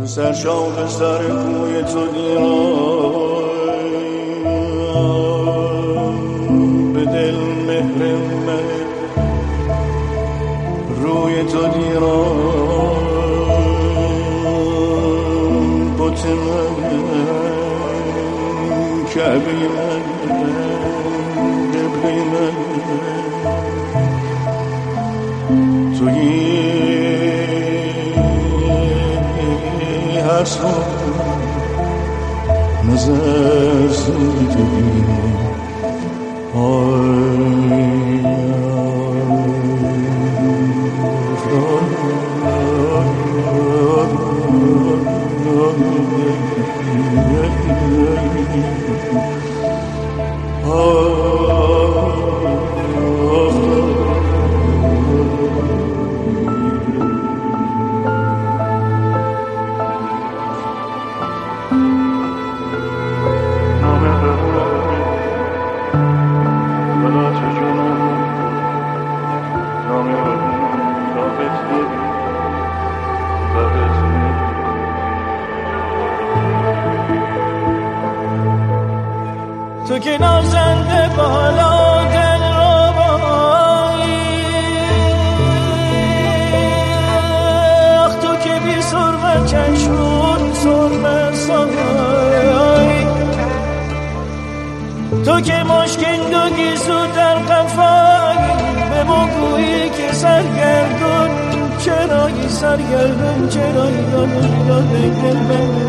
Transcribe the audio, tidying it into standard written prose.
سرشاق سر کوی تو دیرم به دل مهر من روی تو دیرم بوت من کعبه من قبله من تویی هر سو نظر زدی تو که نازنده بالا دل رو بایی، تو که بی سرمه چشون سرمه سایی، تو که مشکین دو گیزو در قفایی، به ما گویی که سرگردون چرایی سرگردون چرایی دادن دل من